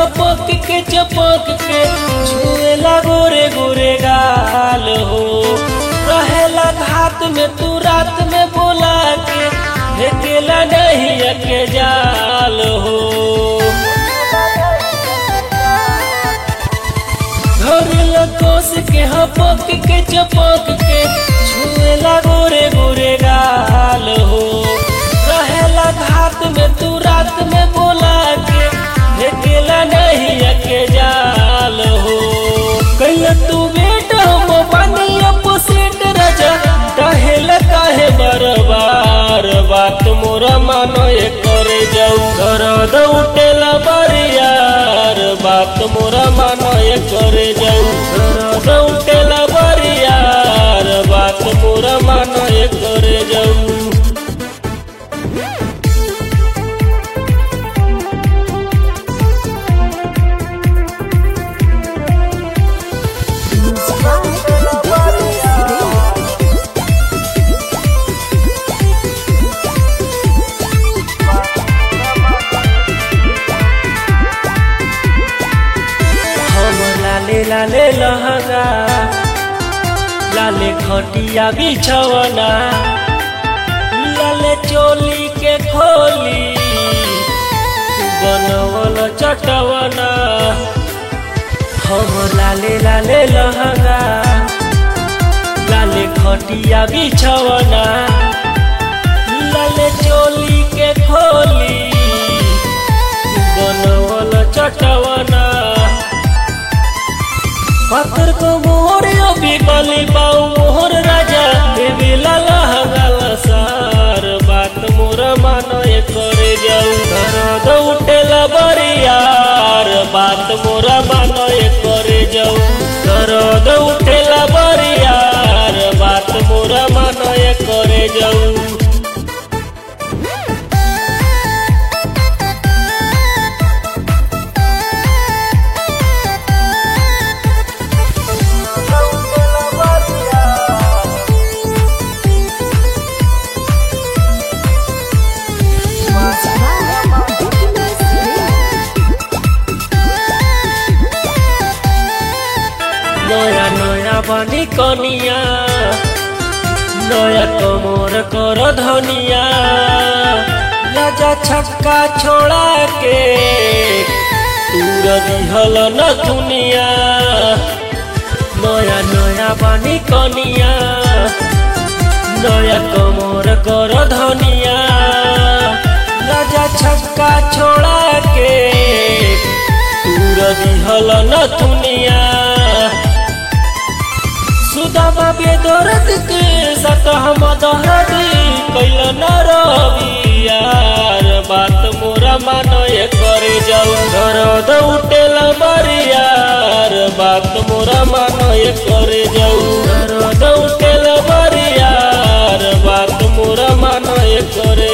हपक के चपक के छुएला गोरे गोरे गाल हो। रहेला घात में तू रात में बोला के फेंकेला नहीं के जाल हो। धरेला कोस के हपक के चपक के छुएला गोरे गोरे गाल हो। रहेला घात में तू रात में बोला के फेंकेला नहीं के जाल हो। कैला तू बेट हम पानी अपोसेट राजा कहेला काहे बरबार बात मोरा मानो ये करे जाऊ दर्द उठेला बरियार बात मोरा मानो ये करे जाऊ दर्द उठेला बरियार बात मोरा मानो ये करे जाऊ। लाले लहंगा लाले खटिया बिछवना लाले चोली के खोली बनवल चटवना। हम लाले लाले लहंगा लाले खटिया बिछवना लाले चोली के खोली बनवल चटवना। पत्थर को मोहर अभी गली पाऊ मोहर राजा देवी लाला हगाला सार बात मोरा मानो ये करे जाऊ दर्द उठेला बरियार बात मोरा मानो ये करे जाऊ दर्द उठेला बरियार बात मोरा मानो ये करे जाऊ। नया नया बनी कनिया नया कमर कर धनिया राजा छक्का छोड़ा के तूर दिहल न दुनिया। नया नया बनी कनिया नया कमर कर धनिया राजा छक्का छोड़ा के तूर दिहल न दुनिया। सुदामा बेदर्द के साथ हम दर्द कैल न रबियार बात मोरा मानो ये करे जाऊ दर्द उठेला बरियार बात मोरा मानो ये करे जाऊ दर्द उठेला बरियार बात मोरा मानो ये करे